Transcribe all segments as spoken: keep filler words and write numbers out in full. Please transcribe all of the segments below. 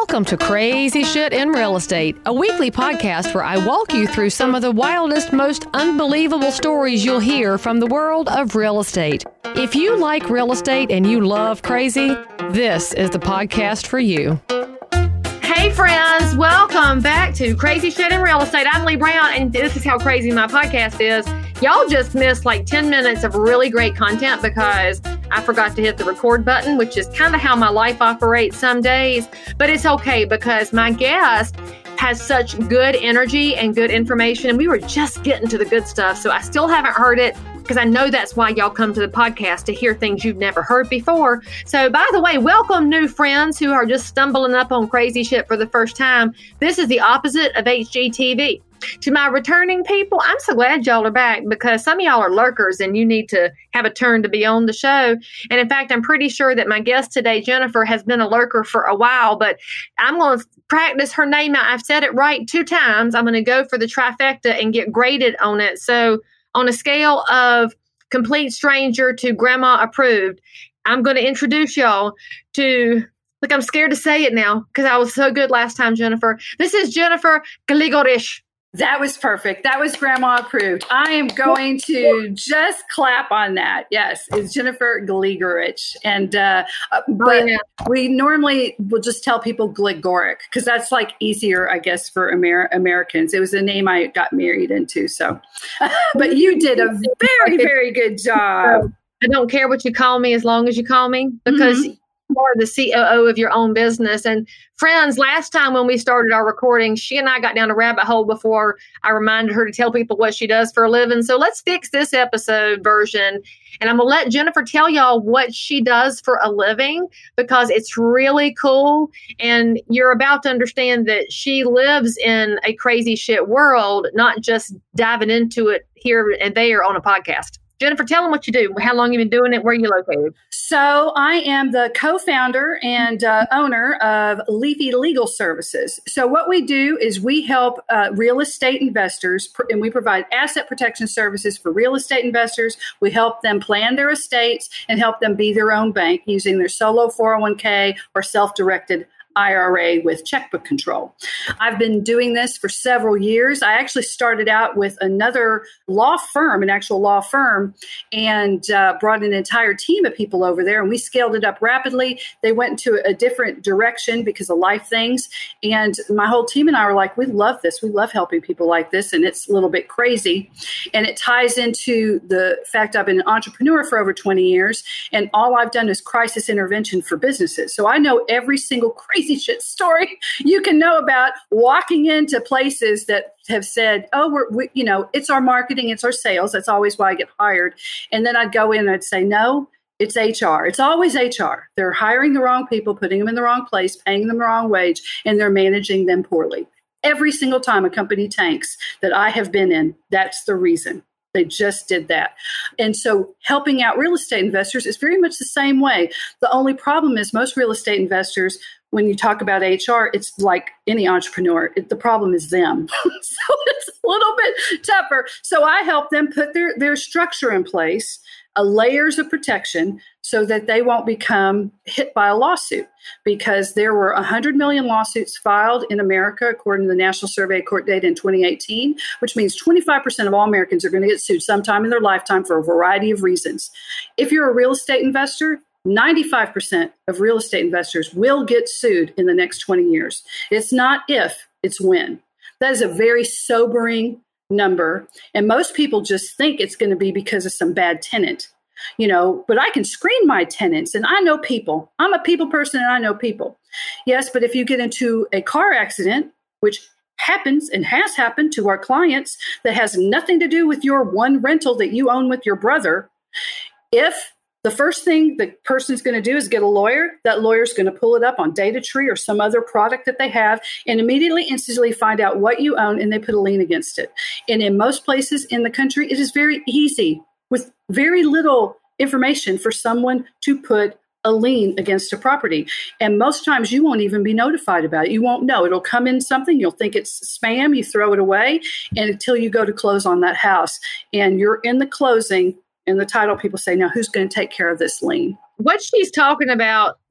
Welcome to Crazy Shit in Real Estate, a weekly podcast where I walk you through some of the wildest, most unbelievable stories you'll hear from the world of real estate. If you like real estate and you love crazy, this is the podcast for you. Hey friends, welcome back to Crazy Shit in Real Estate. I'm Lee Brown, and this is how crazy my podcast is. Y'all just missed like ten minutes of really great content because I forgot to hit the record button, which is kind of how my life operates some days. But it's okay because my guest has such good energy and good information, and we were just getting to the good stuff. So I still haven't heard it because I know that's why y'all come to the podcast, to hear things you've never heard before. So by the way, welcome new friends who are just stumbling up on crazy shit for the first time. This is the opposite of H G T V. To my returning people, I'm so glad y'all are back because some of y'all are lurkers and you need to have a turn to be on the show. And in fact, I'm pretty sure that my guest today, Jennifer, has been a lurker for a while, but I'm going to practice her name out. I've said it right two times. I'm going to go for the trifecta and get graded on it. So on a scale of complete stranger to grandma approved, I'm going to introduce y'all to, look, I'm scared to say it now because I was so good last time, Jennifer. This is Jennifer Gligorish. That was perfect. That was grandma approved. I am going to just clap on that. Yes, it's Jennifer Gligorish. And, uh, but oh, yeah. we normally will just tell people Gligoric because that's like easier, I guess, for Amer- Americans. It was a name I got married into. So, but you did a very, very good job. I don't care what you call me as long as you call me because mm-hmm. are the C O O of your own business. And friends, last time when we started our recording, she and I got down a rabbit hole before I reminded her to tell people what she does for a living. So let's fix this episode version. And I'm going to let Jennifer tell y'all what she does for a living because it's really cool. And you're about to understand that she lives in a crazy shit world, not just diving into it here and there on a podcast. Jennifer, tell them what you do. How long you've been doing it? Where are you located? So I am the co-founder and uh, owner of Leafy Legal Services. So what we do is we help uh, real estate investors, pr- and we provide asset protection services for real estate investors. We help them plan their estates and help them be their own bank using their solo four oh one k or self-directed I R A with checkbook control. I've been doing this for several years. I actually started out with another law firm, an actual law firm, and uh, brought an entire team of people over there, and we scaled it up rapidly. They went into a different direction because of life things, and my whole team and I were like, we love this. We love helping people like this, and it's a little bit crazy, and it ties into the fact I've been an entrepreneur for over twenty years, and all I've done is crisis intervention for businesses. So I know every single crazy Crazy shit story you can know about walking into places that have said, oh, we're, we, you know, it's our marketing, it's our sales. That's always why I get hired. And then I'd go in and I'd say, no, it's H R. It's always H R. They're hiring the wrong people, putting them in the wrong place, paying them the wrong wage, and they're managing them poorly. Every single time a company tanks that I have been in, that's the reason. They just did that. And so helping out real estate investors is very much the same way. The only problem is most real estate investors, when you talk about H R, it's like any entrepreneur. It, the problem is them. So it's a little bit tougher. So I help them put their, their structure in place, uh, layers of protection so that they won't become hit by a lawsuit. Because there were one hundred million lawsuits filed in America, according to the National Survey of Court data in twenty eighteen, which means twenty-five percent of all Americans are going to get sued sometime in their lifetime for a variety of reasons. If you're a real estate investor, ninety-five percent of real estate investors will get sued in the next twenty years. It's not if, it's when. That is a very sobering number. And most people just think it's going to be because of some bad tenant. You know, but I can screen my tenants and I know people. I'm a people person and I know people. Yes, but if you get into a car accident, which happens and has happened to our clients that has nothing to do with your one rental that you own with your brother, if the first thing the person's going to do is get a lawyer, that lawyer's going to pull it up on DataTree or some other product that they have and immediately, instantly find out what you own and they put a lien against it. And in most places in the country, it is very easy with very little information for someone to put a lien against a property. And most times you won't even be notified about it. You won't know. It'll come in something. You'll think it's spam. You throw it away. And until you go to close on that house and you're in the closing and the title people say, now who's going to take care of this lien? What she's talking about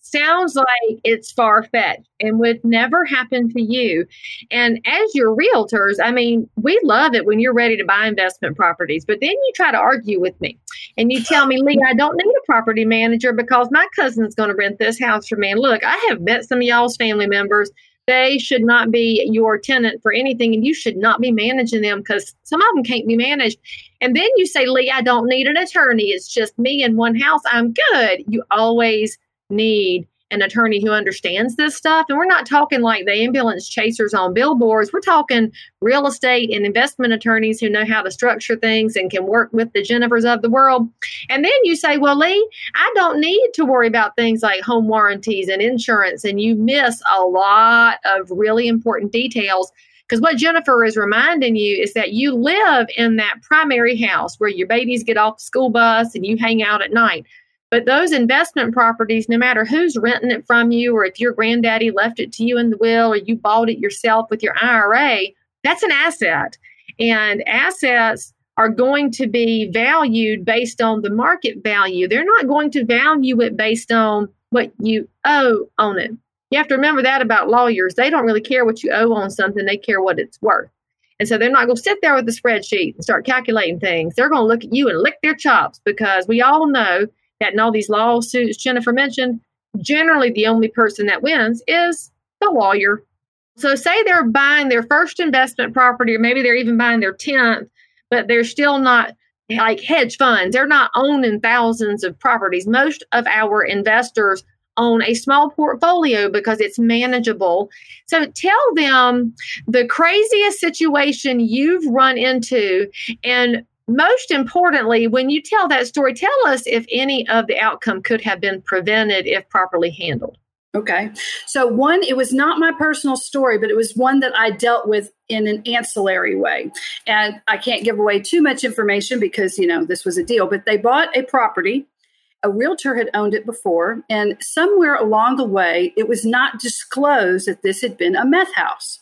sounds like it's far-fetched and would never happen to you. And as your realtors, I mean, we love it when you're ready to buy investment properties, but then you try to argue with me and you tell me, Lee, I don't need a property manager because my cousin's going to rent this house for me. And look, I have met some of y'all's family members. They should not be your tenant for anything, and you should not be managing them because some of them can't be managed. And then you say, Lee, I don't need an attorney. It's just me in one house. I'm good. You always need an attorney who understands this stuff. And we're not talking like the ambulance chasers on billboards. We're talking real estate and investment attorneys who know how to structure things and can work with the Jennifers of the world. And then you say, well, Lee, I don't need to worry about things like home warranties and insurance. And you miss a lot of really important details. Because what Jennifer is reminding you is that you live in that primary house where your babies get off the school bus and you hang out at night. But those investment properties, no matter who's renting it from you, or if your granddaddy left it to you in the will, or you bought it yourself with your I R A, that's an asset. And assets are going to be valued based on the market value. They're not going to value it based on what you owe on it. You have to remember that about lawyers. They don't really care what you owe on something. They care what it's worth. And so they're not going to sit there with a spreadsheet and start calculating things. They're going to look at you and lick their chops, because we all know that in all these lawsuits Jennifer mentioned, generally the only person that wins is the lawyer. So say they're buying their first investment property, or maybe they're even buying their tenth, but they're still not like hedge funds. They're not owning thousands of properties. Most of our investors own a small portfolio because it's manageable. So tell them the craziest situation you've run into, and most importantly, when you tell that story, tell us if any of the outcome could have been prevented if properly handled. Okay. So one, it was not my personal story, but it was one that I dealt with in an ancillary way. And I can't give away too much information because, you know, this was a deal, but they bought a property. A realtor had owned it before, and somewhere along the way, it was not disclosed that this had been a meth house.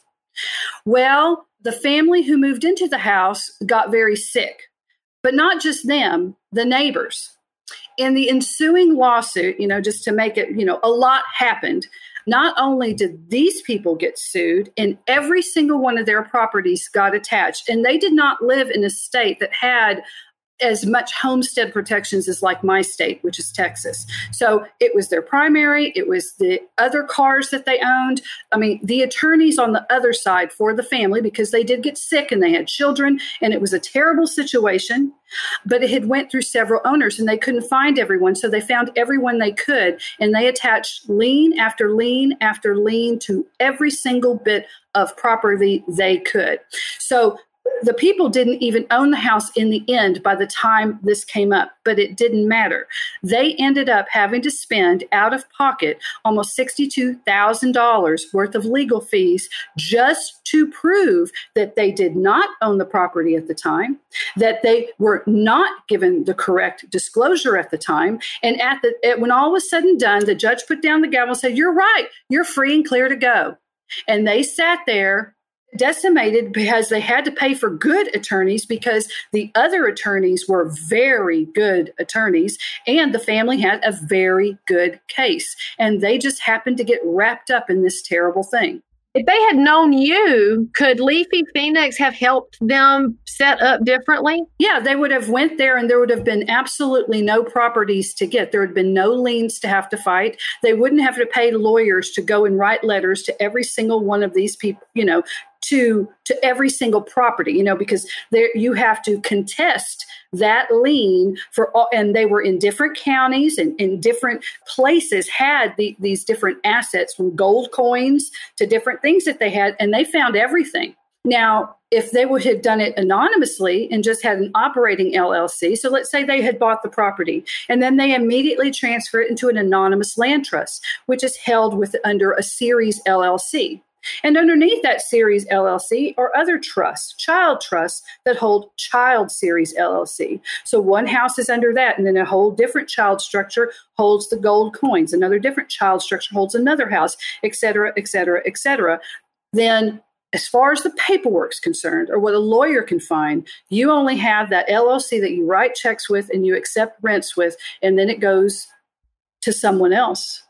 Well, the family who moved into the house got very sick. But not just them, the neighbors. In the ensuing lawsuit, you know, just to make it, you know, a lot happened. Not only did these people get sued, and every single one of their properties got attached. And they did not live in a state that had as much homestead protections as like my state, which is Texas. So it was their primary, it was the other cars that they owned. I mean, the attorneys on the other side for the family, because they did get sick and they had children, and it was a terrible situation, but it had went through several owners and they couldn't find everyone. So they found everyone they could, and they attached lien after lien after lien to every single bit of property they could. So the people didn't even own the house in the end by the time this came up, but it didn't matter. They ended up having to spend out of pocket almost sixty-two thousand dollars worth of legal fees just to prove that they did not own the property at the time, that they were not given the correct disclosure at the time. And at the at, when all was said and done, the judge put down the gavel and said, "You're right, you're free and clear to go." And they sat there decimated because they had to pay for good attorneys, because the other attorneys were very good attorneys and the family had a very good case. And they just happened to get wrapped up in this terrible thing. If they had known you, could Leafy Phoenix have helped them set up differently? Yeah, they would have went there and there would have been absolutely no properties to get. There had been no liens to have to fight. They wouldn't have to pay lawyers to go and write letters to every single one of these people, you know, to to every single property, you know, because there you have to contest that lien for all, and they were in different counties and in different places had the, these different assets, from gold coins to different things that they had, and they found everything. Now, if they would have done it anonymously and just had an operating L L C, so let's say they had bought the property and then they immediately transfer it into an anonymous land trust, which is held with under a Series L L C. And underneath that Series L L C are other trusts, child trusts that hold child Series L L C. So one house is under that, and then a whole different child structure holds the gold coins. Another different child structure holds another house, et cetera, et cetera, et cetera. Then as far as the paperwork's concerned, or what a lawyer can find, you only have that L L C that you write checks with and you accept rents with, and then it goes to someone else.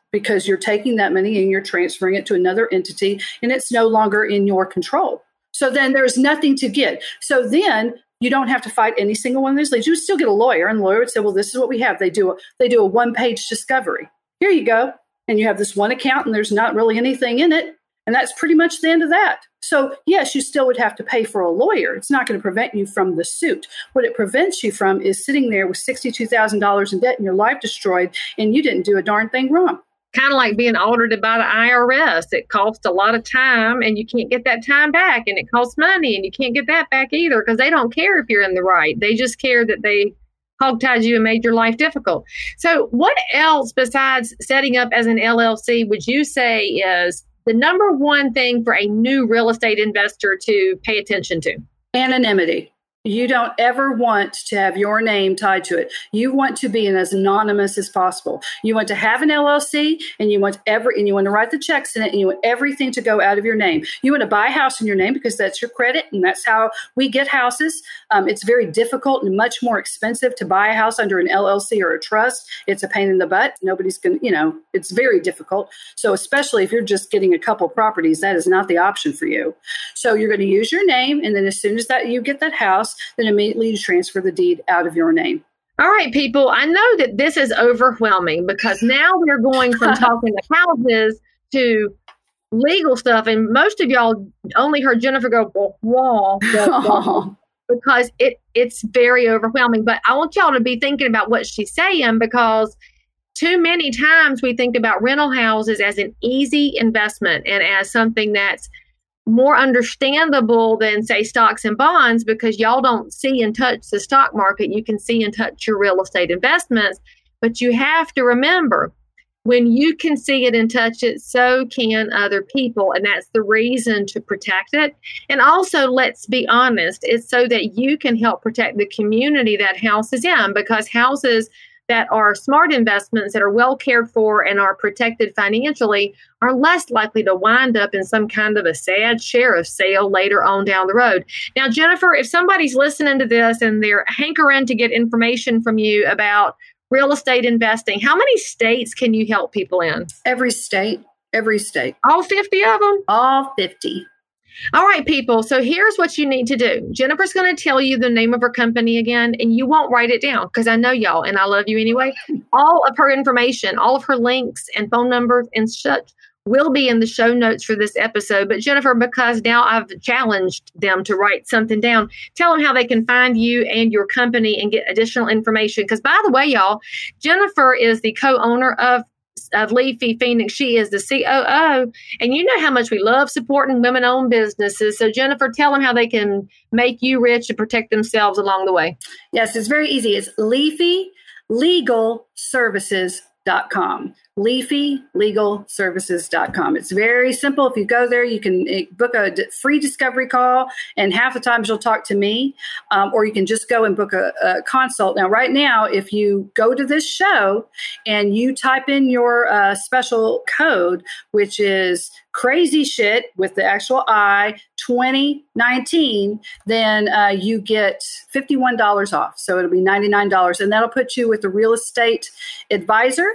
because you're taking that money and you're transferring it to another entity and it's no longer in your control. So then there's nothing to get. So then you don't have to fight any single one of these liens. You would still get a lawyer, and the lawyer would say, well, this is what we have. They do a, they do a one-page discovery. Here you go. And you have this one account and there's not really anything in it. And that's pretty much the end of that. So yes, you still would have to pay for a lawyer. It's not going to prevent you from the suit. What it prevents you from is sitting there with sixty-two thousand dollars in debt and your life destroyed, and you didn't do a darn thing wrong. Kind of like being audited by the I R S. It costs a lot of time and you can't get that time back, and it costs money and you can't get that back either, because they don't care if you're in the right. They just care that they hogtied you and made your life difficult. So what else besides setting up as an L L C would you say is the number one thing for a new real estate investor to pay attention to? Anonymity. You don't ever want to have your name tied to it. You want to be as anonymous as possible. You want to have an L L C, and you want every, and you want to write the checks in it, and you want everything to go out of your name. You want to buy a house in your name because that's your credit, and that's how we get houses. Um, it's very difficult and much more expensive to buy a house under an L L C or a trust. It's a pain in the butt. Nobody's going to, you know, it's very difficult. So especially if you're just getting a couple properties, that is not the option for you. So you're going to use your name, and then as soon as that you get that house, then immediately you transfer the deed out of your name. All right, people, I know that this is overwhelming because now we're going from talking to houses to legal stuff. And most of y'all only heard Jennifer go, wah, wah, wah, wah, because it it's very overwhelming. But I want y'all to be thinking about what she's saying, because too many times we think about rental houses as an easy investment and as something that's more understandable than, say, stocks and bonds, because y'all don't see and touch the stock market. You can see and touch your real estate investments. But you have to remember, when you can see it and touch it, so can other people. And that's the reason to protect it. And also, let's be honest, it's so that you can help protect the community that house is in, because houses that are smart investments, that are well cared for and are protected financially, are less likely to wind up in some kind of a sad sheriff sale later on down the road. Now, Jennifer, if somebody's listening to this and they're hankering to get information from you about real estate investing, how many states can you help people in? Every state, every state. All fifty of them? All fifty. All right, people. So here's what you need to do. Jennifer's going to tell you the name of her company again, and you won't write it down because I know y'all and I love you anyway. All of her information, all of her links and phone numbers and such will be in the show notes for this episode. But Jennifer, because now I've challenged them to write something down, tell them how they can find you and your company and get additional information. Because by the way, y'all, Jennifer is the co-owner of of Leafy Phoenix. She is the C O O, and you know how much we love supporting women-owned businesses. So Jennifer, tell them how they can make you rich and protect themselves along the way. Yes, it's very easy. It's Leafy Legal Services dot com. Leafy Legal Services dot com. It's very simple. If you go there, you can book a free discovery call, and half the times you'll talk to me, um, or you can just go and book a, a consult. Now, right now, if you go to this show and you type in your uh, special code, which is crazy shit with the actual I twenty nineteen, then uh, you get fifty-one dollars off. So it'll be ninety-nine dollars, and that'll put you with the real estate advisor.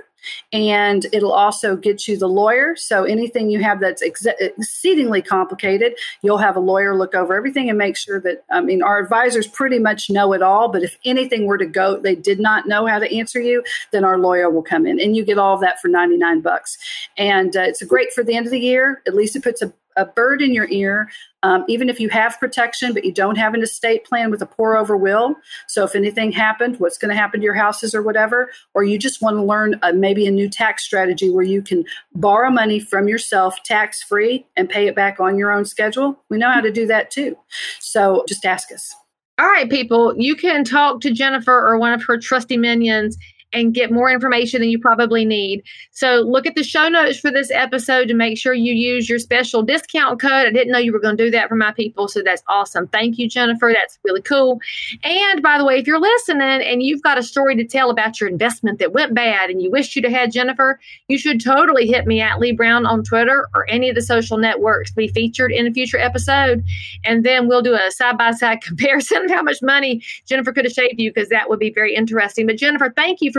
And it'll also get you the lawyer. So anything you have that's ex- exceedingly complicated, you'll have a lawyer look over everything and make sure that, I mean, our advisors pretty much know it all. But if anything were to go, they did not know how to answer you, then our lawyer will come in, and you get all of that for ninety-nine bucks. And uh, it's great for the end of the year. At least it puts a a bird in your ear, um, even if you have protection, but you don't have an estate plan with a pour over will. So if anything happened, what's going to happen to your houses or whatever, or you just want to learn uh, maybe a new tax strategy where you can borrow money from yourself tax free and pay it back on your own schedule, we know how to do that too. So just ask us. All right, people, you can talk to Jennifer or one of her trusty minions and get more information than you probably need. So look at the show notes for this episode to make sure you use your special discount code. I didn't know you were going to do that for my people, so that's awesome. Thank you, Jennifer. That's really cool. And by the way, if you're listening and you've got a story to tell about your investment that went bad and you wish you'd have had Jennifer, you should totally hit me at Lee Brown on Twitter or any of the social networks to be featured in a future episode. And then we'll do a side-by-side comparison of how much money Jennifer could have saved you, because that would be very interesting. But Jennifer, thank you for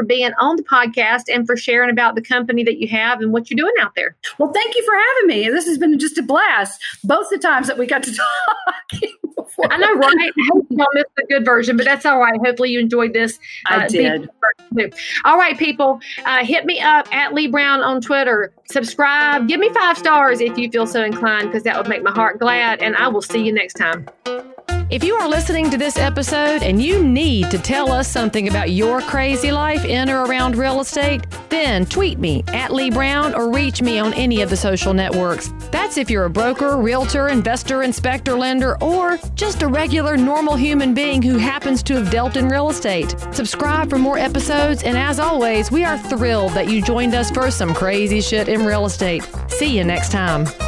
for being on the podcast and for sharing about the company that you have and what you're doing out there. Well, thank you for having me. This has been just a blast. Both the times that we got to talk. I know, right? I hope y'all missed the good version, but that's all right. Hopefully you enjoyed this. Uh, I did. All right, people, uh, hit me up at Lee Brown on Twitter. Subscribe. Give me five stars if you feel so inclined, because that would make my heart glad. And I will see you next time. If you are listening to this episode and you need to tell us something about your crazy life in or around real estate, then tweet me at Lee Brown or reach me on any of the social networks. That's if you're a broker, realtor, investor, inspector, lender, or just a regular, normal human being who happens to have dealt in real estate. Subscribe for more episodes, and as always, we are thrilled that you joined us for some crazy shit in real estate. See you next time.